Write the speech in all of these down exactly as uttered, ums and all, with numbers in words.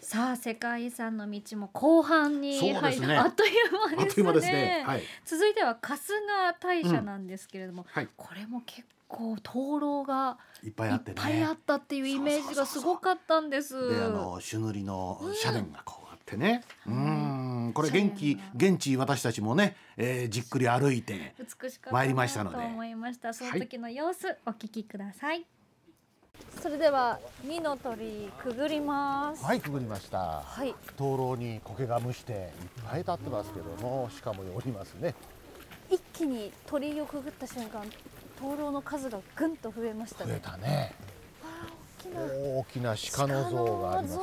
さあ世界遺産の道も後半に入る、ね、あっという間ですね。 あっという間ですね、はい、 続いては春日大社なんですけれども、うんはい、これも結構灯籠がいっぱいあってね、 いっぱいあったっていうイメージがすごかったんです。 そうそうそうそう。であの朱塗りの社殿がこうあってね、うん、うんこれ現地現地私たちもね、えー、じっくり歩いて参りましたので、 美しかったなと思いました。その時の様子、はい、お聞きください。それでは二の鳥くぐります。 はい、くぐりました、はい、灯籠に苔が蒸していっぱい立ってますけども、しかもおりますね。 一気に鳥居をくぐった瞬間、灯籠の数がぐんと増えましたね。 増えたね。大きな鹿の像があります。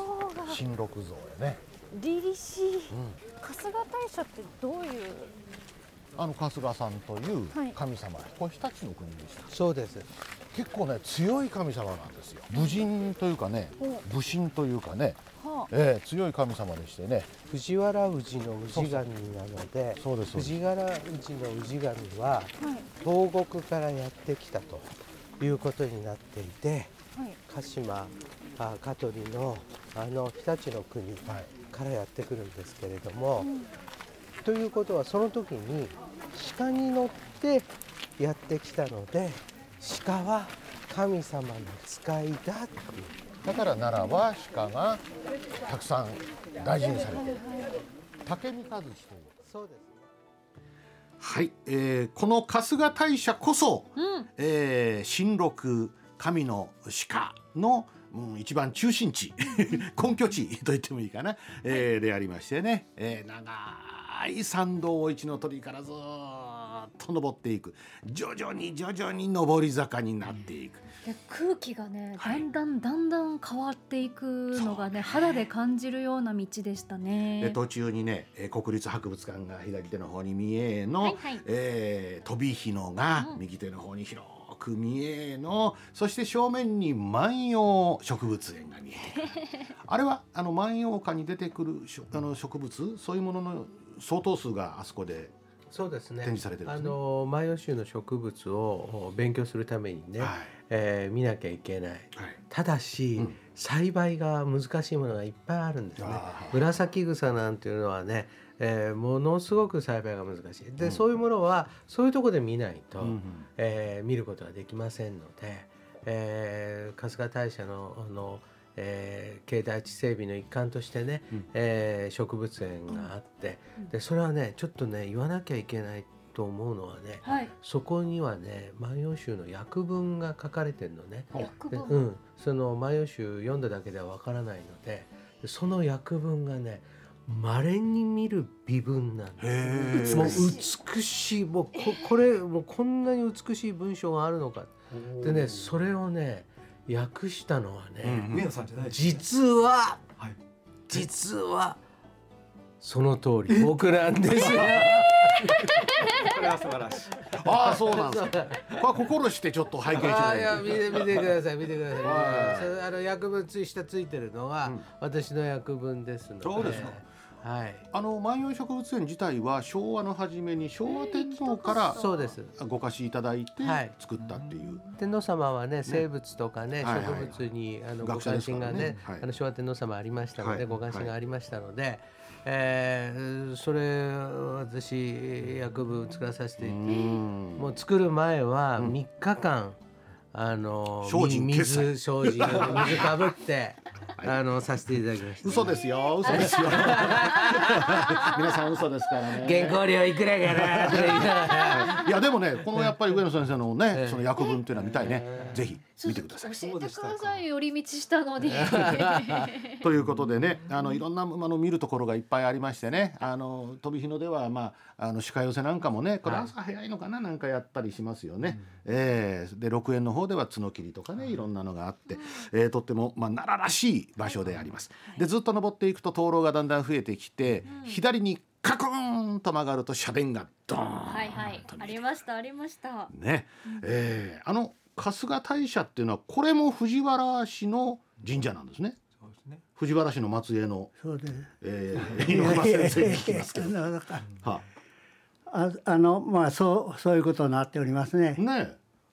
神鹿像やね。 凛々しい、うん、春日大社ってどういう、 あの春日さんという神様、はい、これ日立の国でした。 そうです。 結構ね強い神様なんですよ。武人というかね、武神というかね、はあえー、強い神様でしてね、 藤原氏の氏神なので、そうです藤原氏の氏神は東国からやってきたということになっていて、はい、鹿島あ香取のあの日立の国からやってくるんですけれども、うん、ということはその時に鹿に乗ってやってきたので、鹿は神様の使いだっていう。 だから奈良は鹿がたくさん大事にされている。竹三和地という。 そうですね。 はい、えー、この春日大社こそ、うんえー、神鹿神の鹿の、うん、一番中心地根拠地と言ってもいいかな、えー、でありましてね、えー、長い参道を一の鳥居からずっと登っていく、徐々に徐々に上り坂になっていく。 で空気がね、はい、だんだんだんだん変わっていくのがね、肌で感じるような道でしたね。 で途中にね国立博物館が左手の方に見えの、はいはいえー、飛び火のが右手の方に広く見えの、そして正面に万葉植物園が見えてくるあれはあの万葉花に出てくるあの植物、そういうものの相当数があそこでそうですね、 展示されてるんですね。 あの万葉集の植物を勉強するためにね、はいえー、見なきゃいけない、はい、ただし、うん、栽培が難しいものがいっぱいあるんですね。紫草なんていうのはね、えー、ものすごく栽培が難しいで、うん、そういうものはそういうところで見ないと、うんうんえー、見ることができませんので、えー、春日大社のあのえー、境内地整備の一環としてね、うんえー、植物園があって、うん、でそれはねちょっとね言わなきゃいけないと思うのはね、はい、そこにはね万葉集の訳文が書かれてるのね。 訳文、 うん、その万葉集読んだだけではわからないので、その訳文がね稀に見る美文なんです。もう美しい、もう こ, これもうこんなに美しい文章があるのかでね、それをね訳したのはね、 うん、上野さんじゃないですね、実は、はい、実はその通り僕なんですよ。 これは素晴らしい。 ああそうなんですか。これ心してちょっと拝見してください。 いや見て見てください見てください。はい、あの訳文つい下ついてるのは、うん、私の訳文ですので。 そうですか。はい、あの万葉植物園自体は昭和の初めに昭和天皇からそうですご貸しいただいて作ったっていう、はい、 天皇様はね生物とかね、はい、植物にあのご関心が ね, ね、はい、あの昭和天皇様ありましたので、はい、ご関心がありましたので、はいえー、それ私訳文作らさせてもう作る前はみっかかん、うん、あの水精進水かぶってあのさせていただきました、ね、 嘘ですよ嘘ですよ皆さん嘘ですからね。 原稿料いくらかないやでもねこのやっぱり上野先生のねその訳文っていうのは見たいね、えー、ぜひ見てください。 教えてください。寄り道したのにということでね、あのいろんなあの見るところがいっぱいありましてね、あの飛び火のでは、まあ、あの鹿寄せなんかもねこれ朝早いのかな、なんかやったりしますよね、うんえー、で鹿苑の方では角切りとかねいろんなのがあって、えー、とっても、まあ、奈良らしい場所であります。でずっと登っていくと灯籠がだんだん増えてきて、うん、左にカクーンと曲がると社殿がドーンはいはいありましたありましたね、うんえー、あの春日大社っていうのはこれも藤原氏の神社なんですね。そうですね、藤原氏の末裔のそうです、 えー、猪熊先生に聞きますけどはあ, あのまあそうそういうことになっておりますね。 ね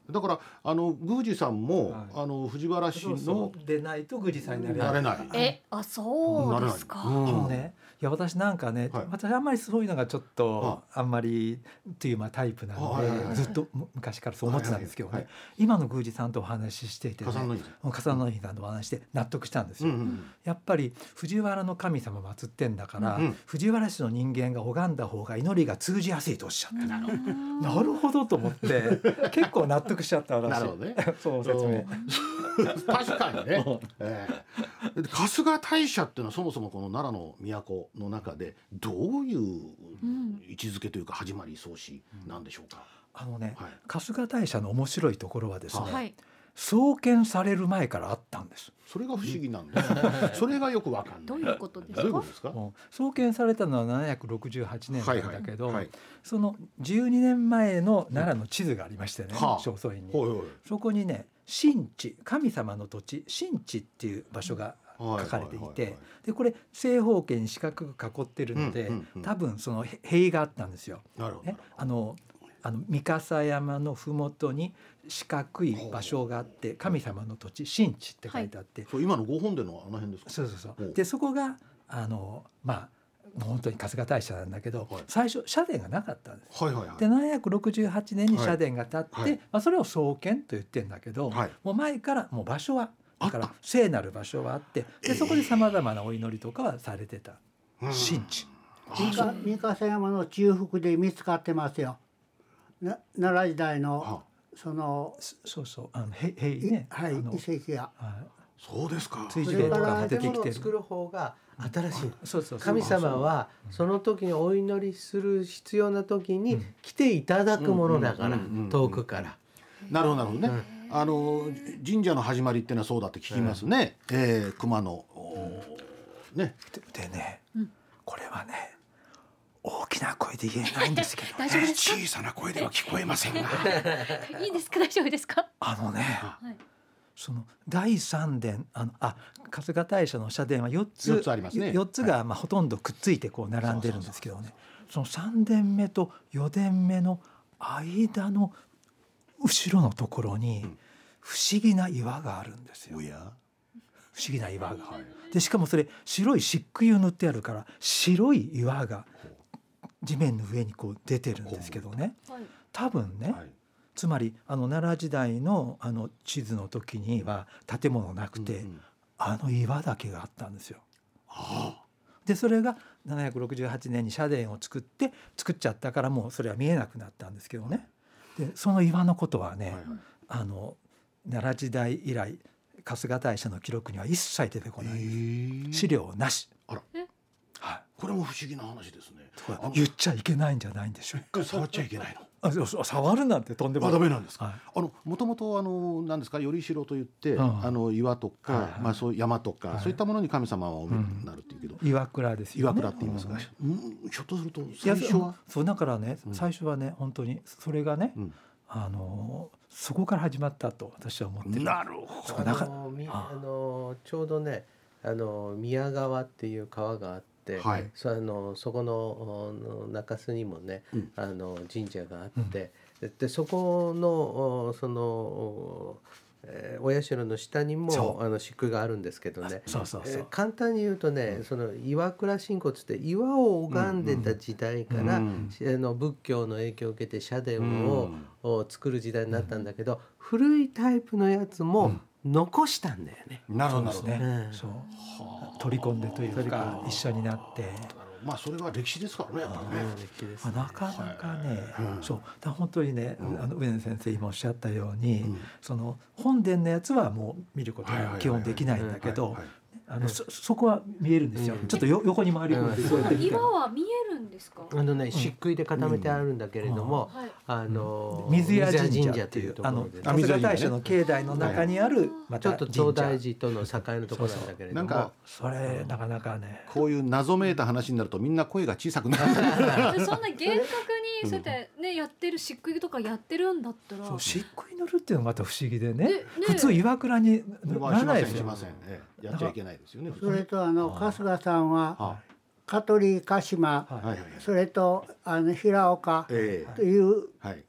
だからあの宮司さんも、はい、あの藤原氏のそうそうでないと宮司さんになれない。 なれない。 え、あ、そうですか。 うん、ね、いや私なんかね、はい、私あんまりそういうのがちょっとあんまりっていうまあタイプなので、はいはいはい、ずっと昔からそう思ってたんですけどね、はいはいはい、今の宮司さんとお話ししていて、ね、笠野井さんとお話しして納得したんですよ、うんうん、やっぱり藤原の神様祀ってんだから、うん、藤原氏の人間が拝んだ方が祈りが通じやすいとおっしゃって、なるほどと思って結構納得しちゃった私。 なるほどねそう説明確かにね、えー、春日大社っていうのはそもそもこの奈良の都の中でどういう位置づけというか始まり創始なんでしょうか。 あのね、はい、春日大社の面白いところはですね、 はい、 創建される前からあったんです。 それが不思議なんです、それがよくわかんない。 どういうことですか。 どういうことですか。 創建されたのはななひゃくろくじゅうはちねんなんだけど、 はいはいはい、 そのじゅうにねんまえの奈良の地図がありましてね、 はあ、 正倉院に、 はいはい、 そこにね神地、神様の土地神地っていう場所が書かれていて、でこれ正方形に四角く囲ってるので、うんうんうん、多分その塀があったんですよ。 なるほど、ね、 あのあの三笠山のふもとに四角い場所があって、神様の土地神地って書いてあって、はい、 そう今のご本殿のあの辺ですか。 そうそうそう。でそこがあのまあ本当に春日大社なんだけど、はい、最初社殿がなかったんです、 はいはいはい、 でななひゃくろくじゅうはちねんに社殿が建って、はいはい、まあ、それを創建と言ってんだけど、はい、もう前からもう場所はだから聖なる場所はあって、でそこでさまざまなお祈りとかはされてた、えー、神地。 三笠山の中腹で見つかってますよ。な奈良時代のそのそうそうあのへへいね、 はい、遺跡が、 はい、そうですか。 追事例とか出てきてる。 作る方が新しい、 そうそうそう、 神様はその時にお祈りする必要な時に来ていただくものだから、遠くから。 なるほどなるほどね、うん、あの神社の始まりっていうのはそうだって聞きますね、うん、えー、熊野、うん、ねで, でね、うん、これはね大きな声で言えないんですけど、ね、 大丈夫ですか。 小さな声では聞こえませんがいいですか、大丈夫ですか。 あのね、はい、そのだいさん殿、あのあ春日大社の社殿はよっつ、 よっつありますね。 よっつが、まあ、ほとんどくっついてこう並んでるんですけどね、そのさん殿目とよ殿目の間の後ろのところに不思議な岩があるんですよ。 おや不思議な岩が、はい、でしかもそれ白い漆喰を塗ってあるから白い岩が地面の上にこう出てるんですけどね、多分ね、はい、つまりあの奈良時代のあの地図の時には建物なくて、うんうん、あの岩だけがあったんですよ。はあ、でそれがななひゃくろくじゅうはちねんに社殿を作って作っちゃったからもうそれは見えなくなったんですけどね。でその岩のことはね、はいはい、あの奈良時代以来春日大社の記録には一切出てこない、えー、資料なし。 あら、はい、これも不思議な話ですね。 言っちゃいけないんじゃないんでしょうか。 触っちゃいけないの。 あ、触るなんてとんでもない。 あ、ダメなんですか。はい、あのもともとあの何ですか、頼代といって、うん、あの岩とか、はいはい、まあそういう山とか、はい、そういったものに神様はお見えになるっていうけど、 うん、岩倉ですよね。 岩倉って言いますが、うんうん、ひょっとすると最初はそうだからね、うん、最初はね本当にそれがね、うん、あのそこから始まったと私は思ってる。 なるほど。 あのあのちょうどね、あの宮川っていう川があって、はい、そ, あのそこの中州にもね、うん、あの神社があって、うん、でそこのその、えー、お社の下にもあの漆喰があるんですけどね、 そうそうそう、えー、 簡単に言うとね、うん、その岩倉信仰って岩を拝んでた時代から、うんうん、あの仏教の影響を受けて社殿を、うん、作る時代になったんだけど、うん、古いタイプのやつも、うん残したんだよね。 なるほどね、 うん、そう取り込んでというか一緒になって、 まあそれは歴史ですからね、やっぱりね。 歴史ですね。まあ、なかなかね、うん、そうだ本当にね、うん、あの上野先生今おっしゃったように、うん、その本殿のやつはもう見ることが基本できないんだけど、あの そ, そこは見えるんですよ、うん、ちょっとよ横に回り込んで、 うん、岩は見えるんですか。 あのね漆喰で固めてあるんだけれども、うん、あの水谷神社というあの春日大社の境内の中にあるまたちょっと東大寺との境のところなんだけれども、 なんかそれなかなかねこういう謎めいた話になるとみんな声が小さくなるそんな厳格にそうやってねやってる漆喰とかやってるんだったら、 そう漆喰塗るっていうのがまた不思議で ね, ね普通岩倉にならないですよ。 やっちゃいけないですよね。 それとあの春日さんは香取鹿島、それとあの平岡という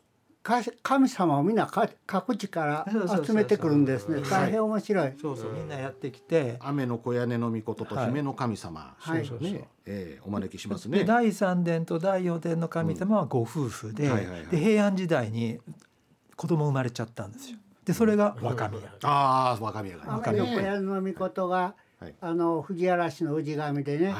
か神様をみんなか各地から集めてくるんですね。大変面白い。 そうそうみんなやってきて、 雨の小屋根の御事と姫の神様、 はいそうそうね、えーお招きしますね。 でだいさん殿とだいよん殿の神様はご夫婦で、 うんはいはいはい、 で平安時代に子供生まれちゃったんですよ。でそれが若宮。 ああ若宮が、 雨の小屋の御事が、はい、あの藤嵐の氏神でね、 はい、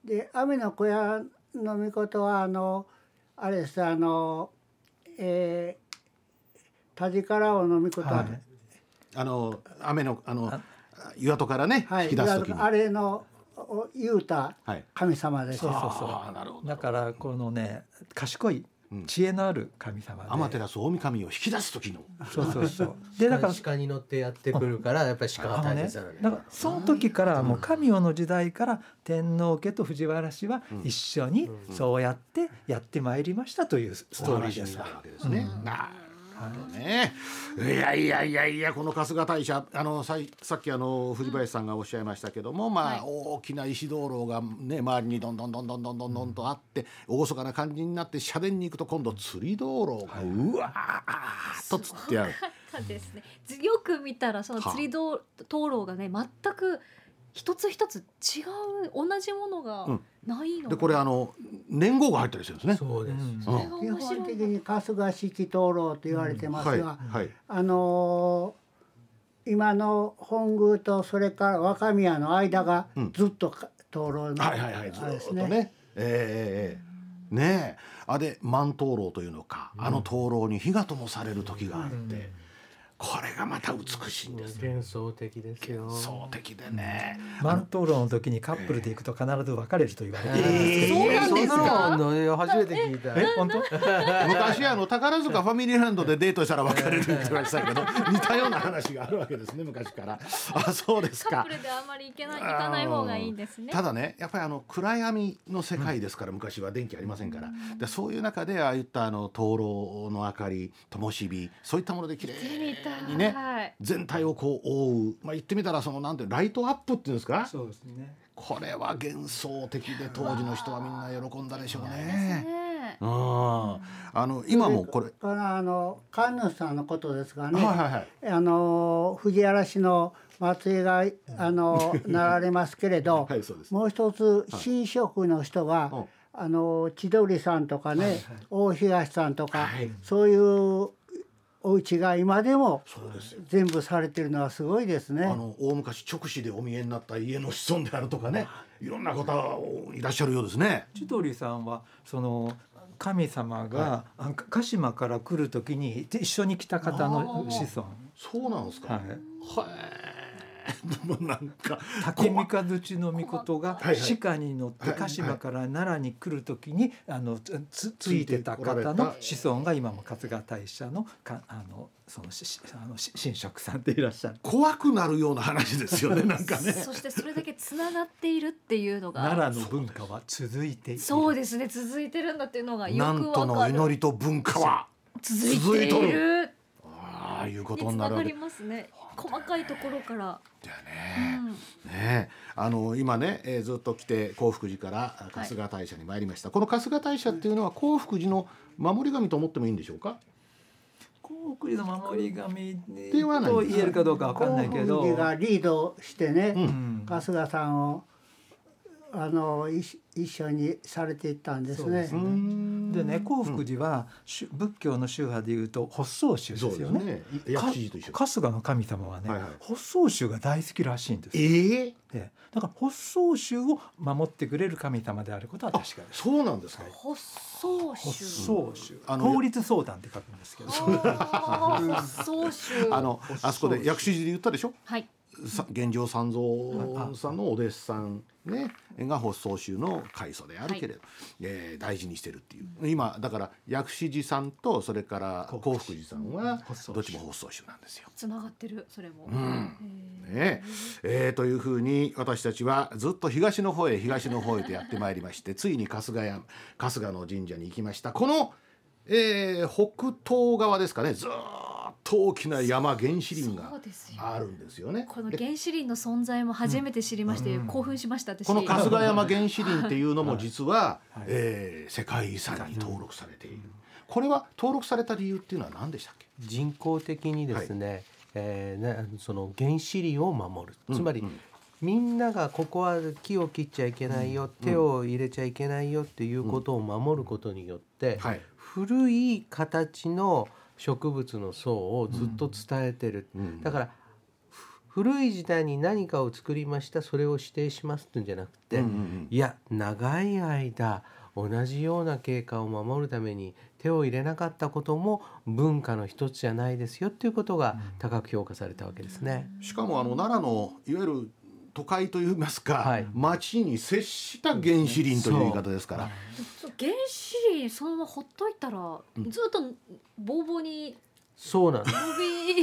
で雨の小屋の御事はあのあれですあの、えー、田力王の御事は、はい、 あの雨のあの岩戸からね、はい、引き出す時にあれの言うた神様です、 はい、そうそうそう。あ、なるほど。だからこのね賢い知恵のある神様で、 天照大神を引き出す時のそうそうそうでだから鹿に乗ってやってくるからやっぱり鹿が大切なのね。 だからその時からもう神代の時代から天皇家と藤原氏は一緒にそうやってやってまいりましたというストーリーですわけですね。ね、いやいやいやいやこの春日大社あの さ, さっきあの藤林さんがおっしゃいましたけども、まあ、はい、大きな石灯籠がね周りにどんどんどんどんどんどんどんとあって厳かな感じになって社殿に行くと今度釣り灯籠がうわーっと釣ってある。 そうですね。よく見たらその釣り灯籠がね全く一つ一つ違う同じものがないの、うん、 でこれあの年号が入ったりするんですね。 そうです、 うん、基本的に春日式灯籠と言われてますが、うんはいはい、あのー、今の本宮とそれから若宮の間がずっと灯籠のあれですね。 えー、ねえあれ万灯籠というのか、うん、あの灯籠に火が灯される時があって、うんこれがまた美しいんです。 幻想的ですよ。 幻想的でね。 万灯籠の時にカップルで行くと必ず別れると言われてるんですけど。 そうなんですか。初めて聞いた。 え本当？ 昔あの宝塚ファミリーランドでデートしたら別れるって言ってましたけど、似たような話があるわけですね昔から。あそうですか。 カップルであまり行けない行かない方がいいですね。 ただねやっぱりあの暗闇の世界ですから、うん、昔は電気ありませんから、でそういう中でああいったあの灯籠の明かり、灯火そういったもので綺麗にね。はい全体をこう覆う、まあ、言ってみたらそのなんてライトアップっていうんですか。 そうですね。 これは幻想的で当時の人はみんな喜んだでしょうね。ああの今もこれからあの神主さんのことですがね、 はいはいはい、 あの藤原氏の末裔があのなられますけれど、はい、もう一つ神職の人が、はい、あの千鳥さんとかね、はいはい、大東さんとか、はい、そういうお家が今でも全部されてるのはすごいですね。 あの大昔直視でお見えになった家の子孫であるとかね、いろんな方いらっしゃるようですね。 千鳥さんはその神様が、はい、鹿島から来る時に一緒に来た方の子孫。 そうなんですか。はい。はいなんか竹三日槌の命が鹿に乗って鹿島から奈良に来る時にあの つ, ついてた方の子孫が今も春日大社のかあのそのあの神職さんでいらっしゃる。 怖くなるような話ですよねなんかね。 そしてそれだけつながっているっていうのが奈良の文化は続いている。 そうですね続いてるんだっていうのがよくわかる。 なんとの祈りと文化は続いている。 ああいうことになるわけ。 につながりますね。細かいところから。 だよね。うん、ねあの今ね、えー、ずっと来て興福寺から春日大社に参りました。はい、この春日大社っていうのは興福寺の守り神と思ってもいいんでしょうか。 興福寺の守り神と言えるかどうかわかんないけど。 興福寺がリードしてね、うん、春日さんをあの一緒にされていったんですね。ですね。でね興福寺は、うん、仏教の宗派でいうと発想宗ですよね。ね薬師寺と一緒。 春日の神様はね、はいはい、発想宗が大好きらしいんです。 えー、 でだから発想宗を守ってくれる神様であることは確かです。 そうなんですか。 発想宗。 発想宗。法律相談って書くんですけど。 発想宗。 あのあそこで薬師寺で言ったでしょ。 はい。 玄奘三蔵さんのお弟子さん、ね、が発想宗の開祖であるけれど、はいえー、大事にしてるっていう今だから薬師寺さんとそれから興福寺さんはどっちも発想宗なんですよ。 つながってるそれも、 うんねえー、というふうに私たちはずっと東の方へ東の方へとやってまいりましてついに春日山春日の神社に行きました。この、えー、北東側ですかねずっと大きな山原始林があるんですよね。 この原始林の存在も初めて知りまして、うん、興奮しました私。 この春日山原始林っていうのも実は、はいえー、世界遺産に登録されている、 これは登録された理由っていうのは何でしたっけ？ 人工的にですね、はい、えー、なその原始林を守る、つまり、うんうん、みんながここは木を切っちゃいけないよ、うん、手を入れちゃいけないよっていうことを守ることによって、うん、はい、古い形の植物の層をずっと伝えてる、うん、だから古い時代に何かを作りました、それを指定しますっていうんじゃなくて、うんうんうん、いや長い間同じような経過を守るために手を入れなかったことも文化の一つじゃないですよっていうことが高く評価されたわけですね。 しかもあの奈良のいわゆる都会といいますか、はい、町に接した原始林という言い方ですから、 そう原始林そのままほっといたら、うん、ずっとボーボーにそうなんです。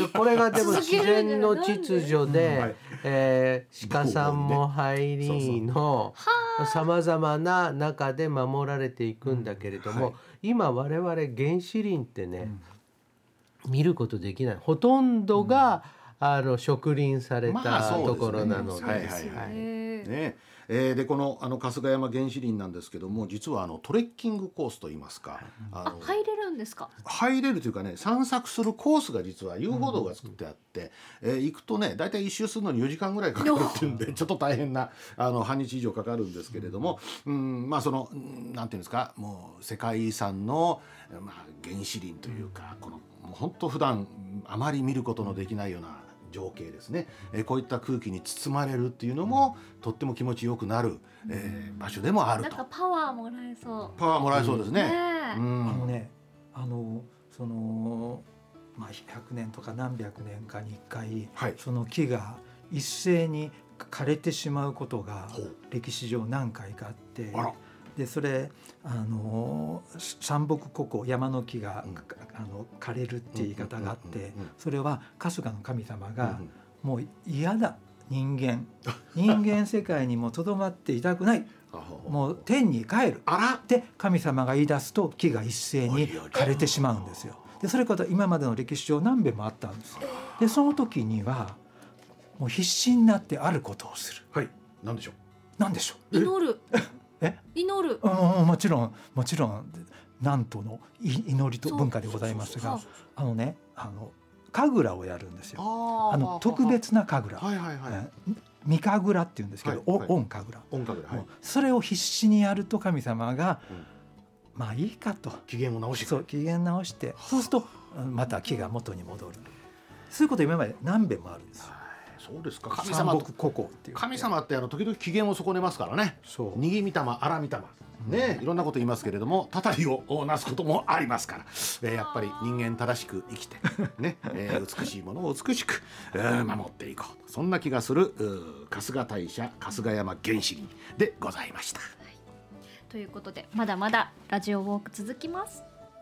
これがでも自然の秩序で、うん、えー、鹿さんも入りのさまざまな中で守られていくんだけれども、うん、はい、今我々原始林ってね、うん、見ることできない、ほとんどが、うん、あの植林されたところなので、 ね、えー、でこのあの春日山原始林なんですけども、実はあのトレッキングコースといいますか、 あのあ入れるんですか？ 入れるというかね、散策するコースが実は遊歩道が作ってあって、うん、えー、行くとねだいたい一周するのによじかんぐらいかかるっていうんでちょっと大変なあの半日以上かかるんですけれども、うん、まあそのなんていうんですか、もう世界遺産の、まあ、原始林というか、このもう本当普段あまり見ることのできないような情景ですね、えー、こういった空気に包まれるっていうのも、うん、とっても気持ちよくなる、えー、場所でもあると。 なんかパワーもらえそう。 パワーもらえそうですね。 うん、あのね、あのそのまあひゃくねんとか何百年かにいっかい、はい、その木が一斉に枯れてしまうことが歴史上何回かあって、でそれあの山木古古山の木が、うん、あの枯れるって言い方があって、それは春日の神様が、うん、もう嫌だ、人間人間世界にもとどまっていたくないもう天に帰るって神様が言い出すと、木が一斉に枯れてしまうんですよ。でそれから今までの歴史上何遍もあったんです。でその時にはもう必死になってあることをする。 はい、何でしょう。 何でしょう。 祈る。 え祈る、 うん、もちろんもちろん南都の祈りと文化でございますが、あのね、あの神楽をやるんですよ。あの特別な神楽、はいはいはい、御神楽っていうんですけど、はいはい、御神楽、御神楽、はい、それを必死にやると神様が、うん、まあいいかと機嫌を直して、 そう機嫌直して、そうするとまた木が元に戻る。そういうこと今まで何遍もあるんです。 そうですか。神様と神様ってあの時々機嫌を損ねますからね。そう逃げ御霊荒御霊ね、いろんなこと言いますけれども、たたりをなすこともありますから、えー、やっぱり人間正しく生きてね、えー、美しいものを美しく、えー、守っていこう、そんな気がする春日大社春日山原始林でございました。はい、 ということでまだまだラジオウォーク続きます。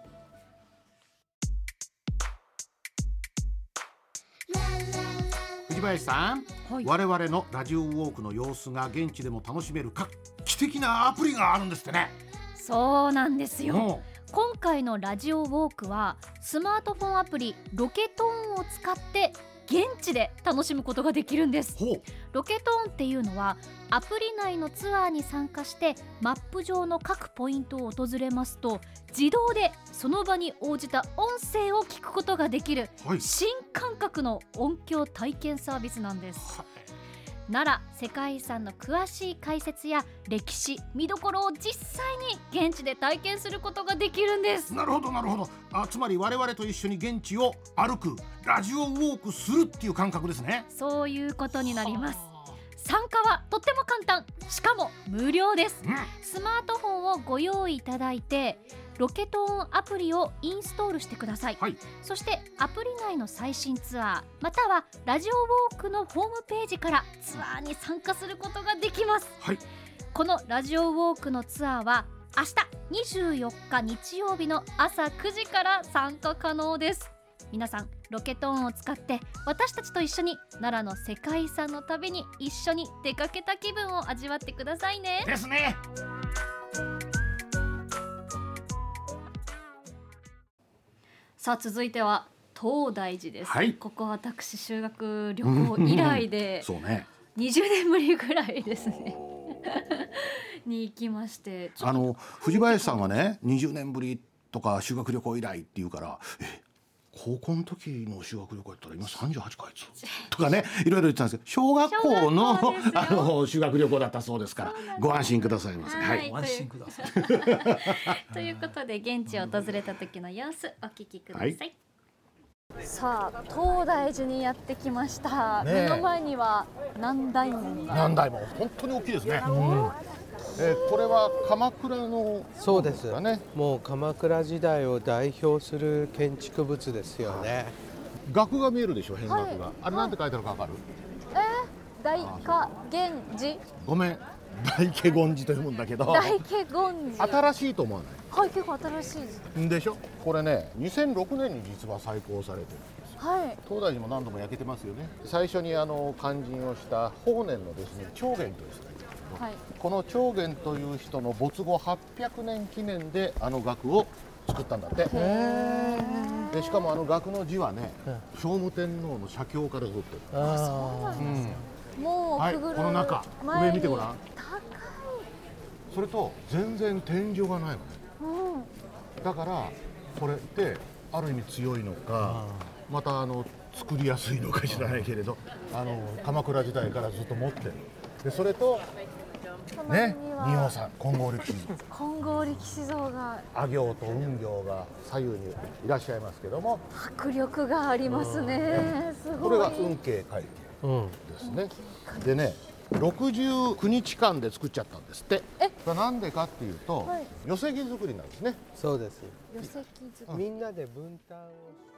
藤林さん、はい、我々のラジオウォークの様子が現地でも楽しめる画期的なアプリがあるんですってね。 そうなんですよ。今回のラジオウォークはスマートフォンアプリロケトーンを使って現地で楽しむことができるんです。ロケトーンっていうのはアプリ内のツアーに参加してマップ上の各ポイントを訪れますと、自動でその場に応じた音声を聞くことができる、はい、新感覚の音響体験サービスなんです。はい、奈良世界遺産の詳しい解説や歴史見どころを実際に現地で体験することができるんです。 なるほどなるほど。あ、つまり我々と一緒に現地を歩く、ラジオウォークするっていう感覚ですね。 そういうことになります。参加はとっても簡単、しかも無料です。うん、スマートフォンをご用意いただいてロケトーンアプリをインストールしてください。はい、そしてアプリ内の最新ツアーまたはラジオウォークのホームページからツアーに参加することができます。はい、このラジオウォークのツアーは明日にじゅうよっか日曜日の朝くじから参加可能です。皆さんロケトーンを使って私たちと一緒に奈良の世界遺産の旅に一緒に出かけた気分を味わってくださいね。 ですね。 さあ続いては東大寺です。はい、ここは私修学旅行以来でそう、ね、にじゅうねんぶりぐらいですねに行きまして、 あの藤林さんはねにじゅうねんぶりっとか修学旅行以来って言うからえ高校の時の修学旅行やったら今さんじゅうはちかいつとかねいろいろ言ってたんですけど小学校のあの修学旅行だったそうですからご安心くださいませ。 はい、 はい、 ご安心ください。 ということで現地を訪れた時の様子お聞きください、はい、さあ東大寺にやってきました、ね、目の前には南大門が南大門本当に大きいですね、うんえー、これは鎌倉のそうですよね。もう鎌倉時代を代表する建築物ですよね。 額が見えるでしょ変額が、はい、あれなんて書いてあるかわかる？ えー、大化源氏。 ごめん大化源氏と読むんだけど大化源氏新しいと思わない？ はい結構新しいですでしょ。これねにせんろくねんに実は再興されてるんですよ。はい、東大寺も何度も焼けてますよね。最初にあの勧進をした法然のですね長元という人がいるんですけど、はい、この長元という人の没後はっぴゃくねん記念であの額を作ったんだって。でしかもあの額の字はね聖武天皇の写経から取ってる。 あそうなんですか、うん、もうくぐる、 はい、この中上見てごらん。 高い。 それと全然天井がないのね、うん、だからこれってある意味強いのかまたあの作りやすいのか知らないけれどあの鎌倉時代からずっと持ってる。でそれとね仁王さん金剛力士金剛力士像が阿行と雲行が左右にいらっしゃいますけども迫力がありますね。すごい。 これが運慶会慶ですね、うん、でねろくじゅうくにちかんで作っちゃったんですって。えなんでかっていうと、はい、寄席作りなんですね。 そうです。 寄席作り、 みんなで分担をして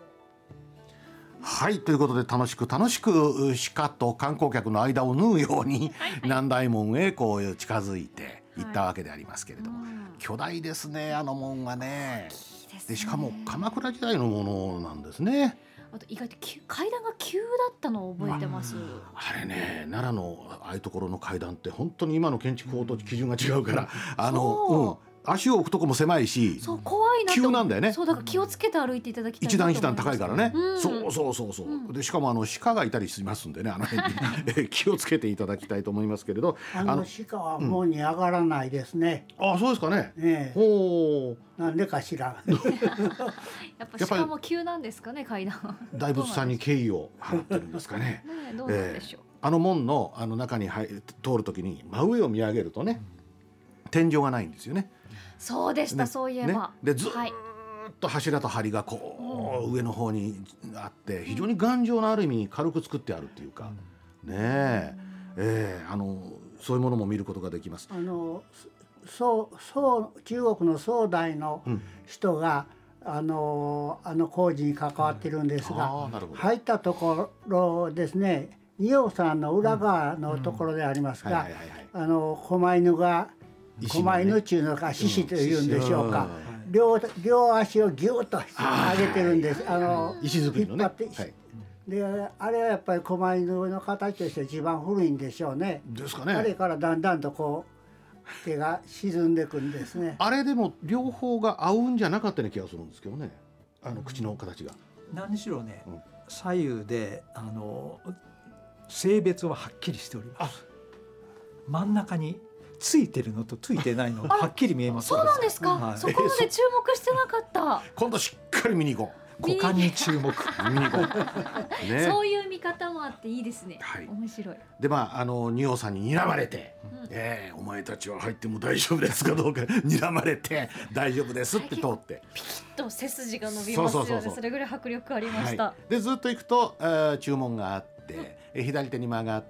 はいということで楽しく楽しく鹿と観光客の間を縫うように南大門へこう近づいていったわけでありますけれども、はい、巨大ですねあの門はね。でしかも鎌倉時代のものなんですね。 あと意外と階段が急だったのを覚えてます。 あれね奈良のああいうところの階段って本当に今の建築法と基準が違うからあの、うん、足を置くとこも狭いしそう怖いな急なんだよね。そうだから気をつけて歩いていただきたい。一段一段高いからね、うん、そうそうそうそう、うん、でしかもあの鹿がいたりしますんでねあの辺に気をつけていただきたいと思いますけれどあの鹿は門に上がらないですね、 うん、あそうですかね。 ねえほうなんでかしらやっぱ鹿も急なんですかね階段。 大仏さんに敬意を払ってるんですかね。 ねどうなんでしょう、 えー、あの門のあの中に入通るときに真上を見上げるとね、うん、天井がないんですよね。 そうでした、ね、そういえば、ね、 でずっと柱と梁がこう、うん、上の方にあって非常に頑丈なある意味軽く作ってあるっていうか、うん、ねえ、えー、あのそういうものも見ることができます。 あのそうそう中国の宋代の人が、うん、あのあの工事に関わってるんですが、うん、入ったところですね仁王さんの裏側のところでありますがあの狛犬が狛犬っていうのか獅子というんでしょうか、うん、両, 両足をギュッと上げてるんです。あの石造りのね、 引っ張って、はい、であれはやっぱり狛犬の形として一番古いんでしょうね。 ですかね。 あれからだんだんとこう手が沈んでいくんですね。 あれでも両方が合うんじゃなかったような気がするんですけどねあの口の形が。 何しろね、うん、左右であの性別ははっきりしております。真ん中についてるのとついてないのがはっきり見えます。 そうなんですか、はい、そこまで注目してなかった。 今度しっかり見に行こう。 股間に注目見に行こう、ね、そういう見方もあっていいですね、はい、面白い。 でまああの仁王さんに睨まれて、うんえー、お前たちは入っても大丈夫ですかどうか睨まれて大丈夫ですって通ってピキッと背筋が伸びますよね。 そ, うそうそうそうそれぐらい迫力ありました、はい、 でずっと行くと、えー、注文があって左手に曲がって、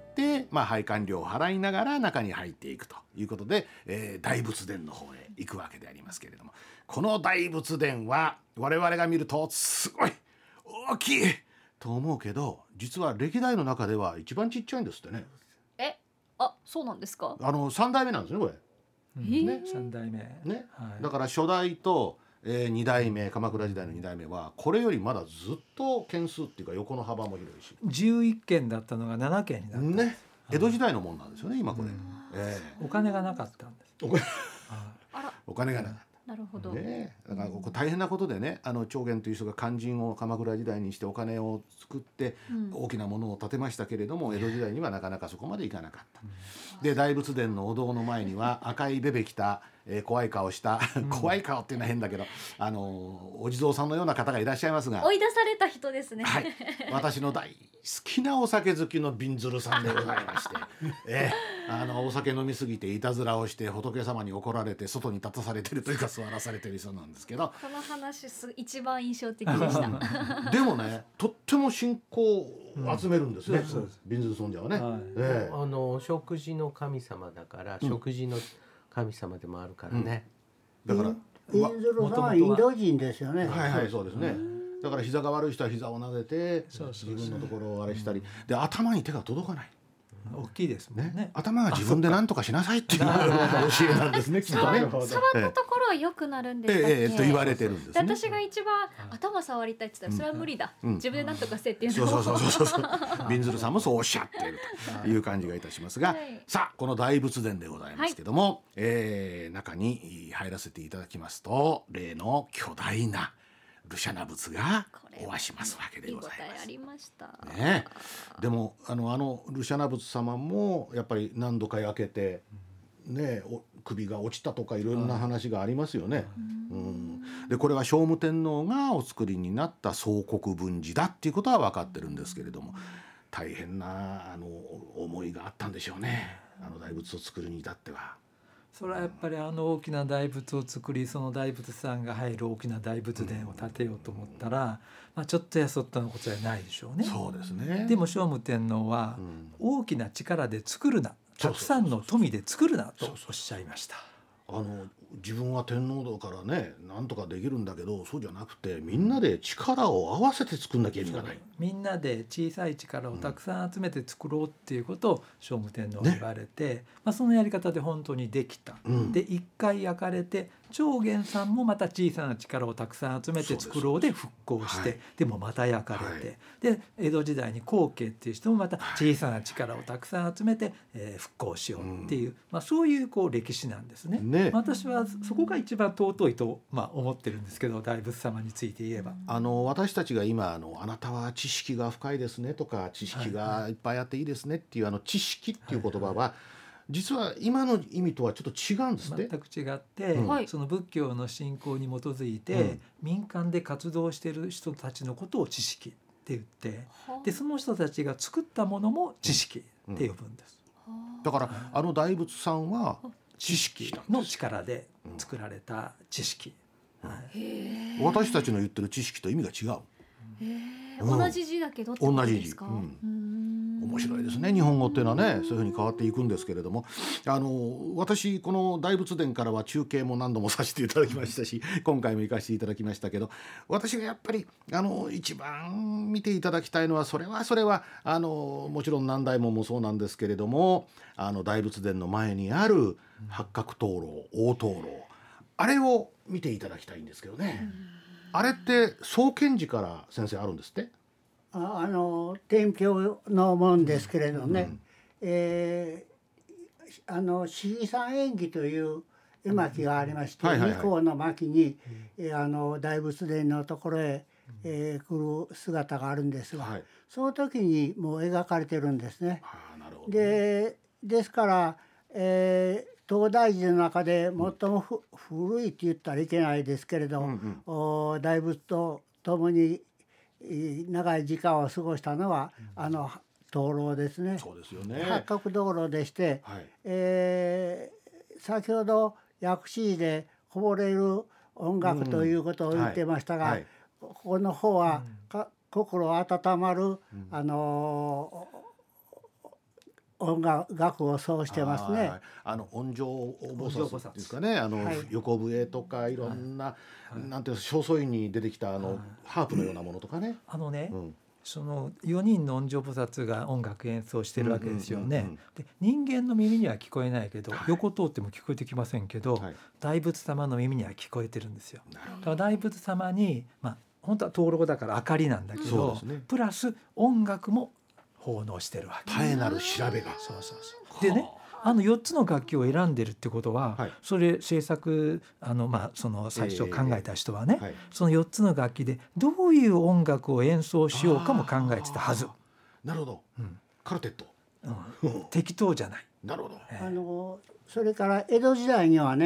まあ、拝観料を払いながら中に入っていくということで、えー、大仏殿の方へ行くわけでありますけれどもこの大仏殿は我々が見るとすごい大きいと思うけど実は歴代の中では一番ちっちゃいんですってね。 えあそうなんですか。 あのさん代目なんですねこれ、 うんね、さん代目、 ねはい、だから初代とえー、に代目鎌倉時代のに代目はこれよりまだずっと件数っていうか横の幅も広いしじゅういっけんだったのがななけんになったんです、ね、 江戸時代のもんなんですよね今これ、うんえー、お金がなかったんですお金お金がなかった。 なるほど、 ね、だからここ大変なことでねあの長元という人が肝心を鎌倉時代にしてお金を作って大きなものを建てましたけれども、うん、江戸時代にはなかなかそこまでいかなかった、うん、で大仏殿のお堂の前には赤いべべ着たえー、怖い顔した怖い顔っていうのは変だけど、あのお地蔵さんのような方がいらっしゃいますが、 追い出された人ですね。 はい、私の大好きなお酒好きのびんずるさんでございまして、えー、あのお酒飲みすぎていたずらをして仏様に怒られて外に立たされてるというか座らされてる人なんですけど、 この話す一番印象的でしたでもね、とっても信仰を集めるんですね、びんずる尊者はね、はい、 えー、あの食事の神様だから、うん、食事の神様でもあるからね、 うん、だからびんずるさんはインド人ですよね。 はいはい、そうですね。だから膝が悪い人は膝を撫でて自分のところをあれしたりで、頭に手が届かない、 大きいですもんね。 ね、頭は自分で何とかしなさいっていう教えなんですね。きっとね。 触ったところは良くなるんですかっけ、 ええええと言われてるんですね。 私が一番頭触りたいって言ったらそれは無理だ、うん、自分で何とかせっていうのを、 そうそうそうそうそうびんずるさんもそうおっしゃっているという感じがいたしますが、はい、さあこの大仏殿でございますけども、はい、えー、中に入らせていただきますと、例の巨大なルシャナ仏がおわしますわけでございます。 ありました、 ね、でもあのあのルシャナ仏様もやっぱり何度か焼けて、ね、お首が落ちたとかいろんな話がありますよね。うん、でこれは聖武天皇がお作りになった総国分寺だっていうことは分かってるんですけれども、大変なあの思いがあったんでしょうね、あの大仏を作るに至っては。 それはやっぱりあの大きな大仏を作り、その大仏さんが入る大きな大仏殿を建てようと思ったら、まあ、ちょっとやそっとのことじゃないでしょうね。 そうですね。 でも聖武天皇は、大きな力で作るな、たくさんの富で作るなとおっしゃいました。 あの自分は天皇だからねなんとかできるんだけど、そうじゃなくてみんなで力を合わせて作んなきゃいけない。 みんなで小さい力をたくさん集めて作ろうっていうことを聖武天皇が言われて、ね、まあ、そのやり方で本当にできた、うん、で一回焼かれて長元さんもまた小さな力をたくさん集めて作ろうで復興して、はい、でもまた焼かれて、はい、で江戸時代に後慶っていう人もまた小さな力をたくさん集めて、えー、復興しようっていう、うん、まあ、そういうこう歴史なんですね。ね、私はそこが一番尊いと、まあ、思ってるんですけど、大仏様について言えば、 あの私たちが今あのあなたは知識が深いですねとか知識がいっぱいあっていいですねっていうあの知識っていう言葉は、はいはい、実は今の意味とはちょっと違うんですって。 全く違って、うん、その仏教の信仰に基づいて、うん、民間で活動している人たちのことを知識って言って、うん、でその人たちが作ったものも知識って呼ぶんです、 うん、だからあの大仏さんは知識の力で作られた知識、 うん、はい、私たちの言ってる知識と意味が違う。 へ、うん、同じ字だけどってことですか。 同じ字、うん、面白いですね日本語っていうのはね。そういうふうに変わっていくんですけれども、あの私この大仏殿からは中継も何度もさせていただきましたし今回も行かせていただきましたけど、私がやっぱりあの一番見ていただきたいのは、それはそれはあのもちろん南大門もそうなんですけれども、あの大仏殿の前にある八角灯籠、大灯籠、あれを見ていただきたいんですけどね、うん、あれって創建時から先生あるんですって。 あ, あの天平のもんですけれどね、うん、えー、あの四季三縁起という絵巻がありまして、二項の巻に、うん、あの大仏殿のところへ、えー、来る姿があるんですが、はい、その時にもう描かれてるんですね。 あ、なるほど。 でですから、えー東大寺の中で最もふ、うん、古いって言ったらいけないですけれど、うんうん、お大仏と共に長い時間を過ごしたのは、うん、あの灯籠ですね。 そうですよね。 八角灯籠でして、はい、えー、先ほど薬師寺でこぼれる音楽ということを言ってましたが、うん、はいはい、ここの方は、うん、心温まる、うん、あのー音楽をそうしてますね。 あの音上菩薩ですかね。あの、はい、横笛とかいろんな、はい、なんていう正倉院に出てきたあの、はい、ハープのようなものとかね。 あのね、うん、そのよにんの音上菩薩が音楽演奏してるわけですよね。で人間の耳には聞こえないけど、はい、横通っても聞こえてきませんけど、はい、大仏様の耳には聞こえてるんですよ。だから大仏様に、まあ、本当は灯籠だから明かりなんだけど、ね、プラス音楽も奉納してるわけ。 絶えなる調べが。 そうそうそう。でね、あのよっつの楽器を選んでるってことは、はい、それ制作あのまあその最初考えた人はね、えーはい、そのよっつの楽器でどういう音楽を演奏しようかも考えてたはず。 なるほど。うん、カルテット。 うん、適当じゃない。 なるほど。 あのそれから江戸時代にはね、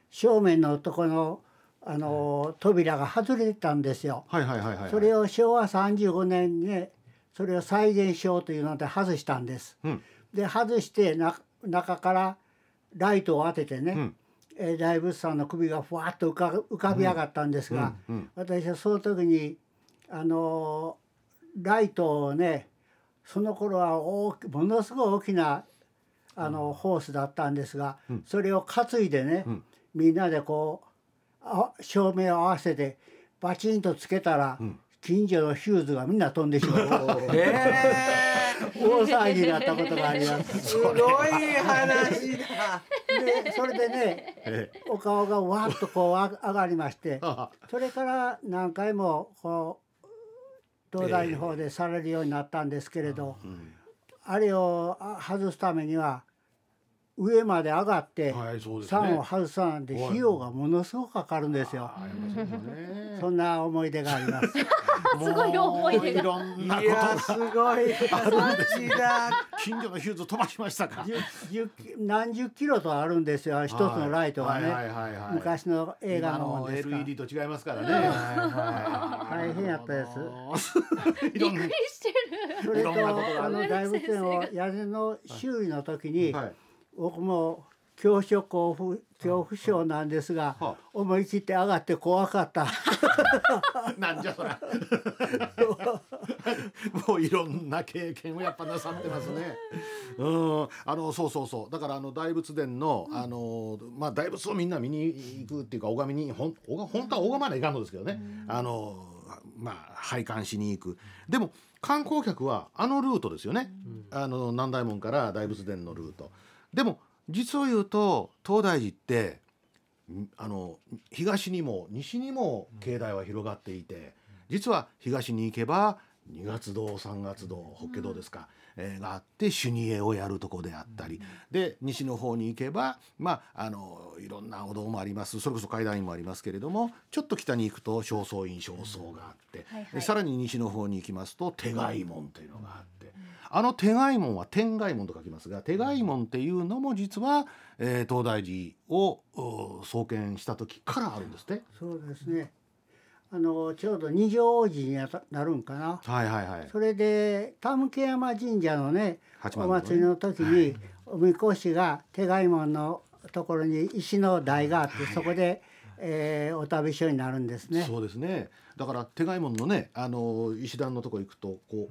正面のところのあの扉が外れたんですよ。 はいはいはいはい。 それをしょうわさんじゅうごねんにそれを再現しようというので外したんです。うん、で外してな中からライトを当ててね、うん、えー、大仏さんの首がふわっと浮か浮かび上がったんですが、うんうんうん、私はその時にあのライトをね、その頃は大ものすごい大きなあのホースだったんですが、うん、それを担いでね、うん、みんなでこうあ照明を合わせてバチンとつけたら、うん、近所のヒューズがみんな飛んでしまう、えー、大騒ぎになったことがあります。 すごい話だ。 でそれでね、お顔がわっとこう上がりまして、それから何回もこう東大の方でされるようになったんですけれど、えーうん、あれを外すためには上まで上がって酸を外さなんで費用がものすごくかかるんですよ。そんな思い出があります。 すごい思い出が。 いろんなことがすごい話だ。 近所のヒューズ飛ばしましたか。 何十キロとあるんですよ、一つのライトがね。昔の映画のものですから。 エルイーディー と違いますからね。 大変やったです。 びっくりしてる。 それとあの大仏殿を屋根の修理の時に、僕も恐怖恐怖恐怖症なんですが、はあ、思い切って上がって怖かった。 なんじゃそら。もういろんな経験をやっぱなさってますね。うん、あのそうそうそう。だからあの大仏殿の、うん、あのまあ大仏をみんな見に行くっていうか拝みにほん本当は拝まないかんのですけどね。うん、あのまあ拝観しに行く。でも観光客はあのルートですよね。うん、あの南大門から大仏殿のルート。でも実を言うと東大寺ってあの東にも西にも境内は広がっていて、実は東に行けば二月堂三月堂法華堂ですか、えー、があって修二会をやるとこであったりで、西の方に行けばまああのいろんなお堂もあります。それこそ階段院もありますけれども、ちょっと北に行くと正倉院正倉があって、はいはい、でさらに西の方に行きますと手貝門というのがあって、あの手貝門は天貝門と書きますが、手貝門っていうのも実は、えー、東大寺を創建した時からあるんですね。 そうですね。あのちょうど二条大寺になるんかな。 はいはいはい。 それで田向山神社のね、お祭りの時に、はい、おみこしが手貝門のところに石の台があって、はいはい、そこで、えー、お旅所になるんですね。 そうですね。だから手貝門のね、あの石段のところ行くとこう、うん、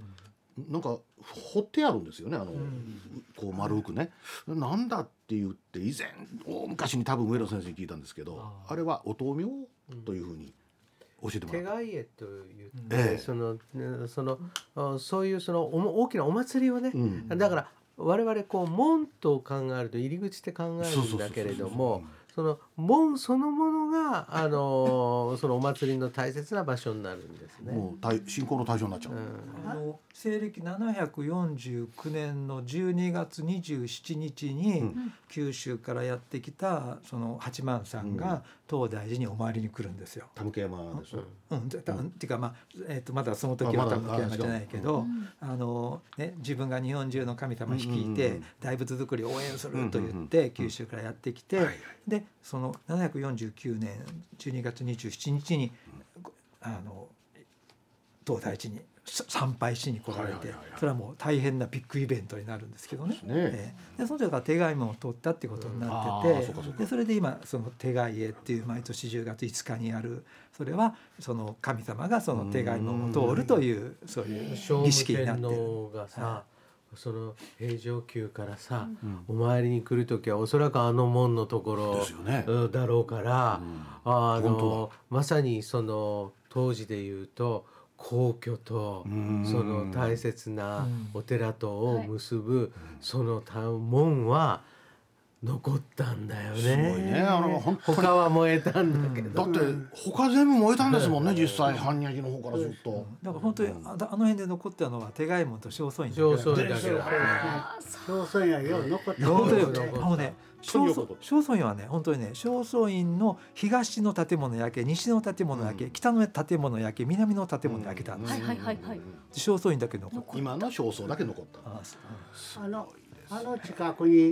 なんか掘ってあるんですよね、あの、うん、こう丸くね、なんだって言って以前大昔に多分上野先生に聞いたんですけど、 あ, あれはお灯明というふうに教えてもらった。 手貝絵と言って、ええ、そのそのそういうその大きなお祭りをね、うん、だから我々こう門と考えると入り口って考えるんだけれども、その門そのものがあのそのお祭りの大切な場所になるんですね。 もう信仰の対象になっちゃう。うん、 あの西暦ななひゃくよんじゅうきゅうねんのじゅうにがつにじゅうしちにちに、うん、九州からやってきたその八幡さんが東大寺にお参りに来るんですよ。 田向山ですよ。 うん、うん、ていうかまあ、えー、とまだその時は田向山じゃないけど、あのね、自分が日本中の神様率いて大仏作りを応援すると言って九州からやってきて、でそのななひゃくよんじゅうきゅうねんじゅうにがつにじゅうしちにちにあの東大寺に参拝しに来られて、それはもう大変なビッグイベントになるんですけどね。えー、でその時から手貝門を取ったっていうことになってて、でそれで今その手貝絵っていう毎年じゅうがついつかにある、それはその神様がその手貝門を通るというそういう儀式になってる。 聖武天皇がさ、その平城宮からさ、うん、お参りに来るときはおそらくあの門のところだろうから、うん、あのまさにその当時でいうと皇居とその大切なお寺とを結ぶその門は残ったんだよね。 すごいね。あの本当に他は燃えたんだけど、 だって他全部燃えたんですもんね、実際般若寺の方からずっと。 だから本当にあの辺で残ったのは手貝門と正倉院だけ。 正倉院だけだ。 正倉院はよう残った。 本当にあのね、正倉院はね、本当にね、正倉院の東の建物焼け、西の建物焼け、北の建物焼け、南の建物焼けたんですよ。はいはいはい。正倉院だけ残った。 今の正倉だけ残った。 あのあの近くに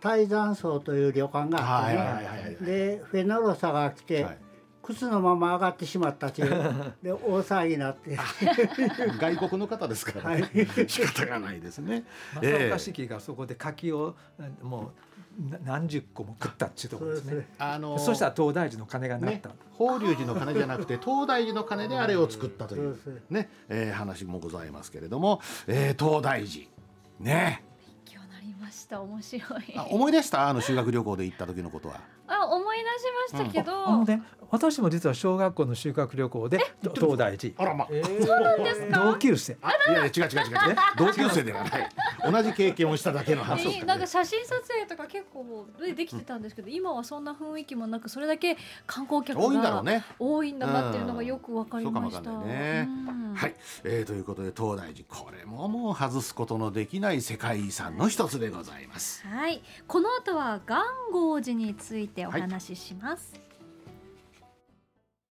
泰山荘という旅館があってね、でフェノロサが来て、はい、靴のまま上がってしまったというで大騒ぎになって外国の方ですから、ね、はい、仕方がないですね。 正岡子規がそこで柿をもう何十個も食ったっていうところですね。あのー、そしたら東大寺の鐘が鳴った、ね、 法隆寺の鐘じゃなくて東大寺の鐘であれを作ったというね、えー、話もございますけれども、えー、東大寺ね、 勉強になりました。面白い。 あ、思い出した？あの修学旅行で行った時のことは。 あ、思い出しましたけど、 うん、あのね、私も実は小学校の修学旅行で東大寺、 あらま、 えー、そうなんですか。 同級生。 あ、いやいや違う違う違う、ね、同級生ではない同じ経験をしただけの話、 えー、なんか写真撮影とか結構もうできてたんですけど、うん、今はそんな雰囲気もなく、それだけ観光客が多いんだろうね、 多いんだなっていうのがよく分かりました。 うん、ね、うん、はい、えー、ということで東大寺、これももう外すことのできない世界遺産の一つでございます。 はい、この後は元号寺についてお話しします。はい。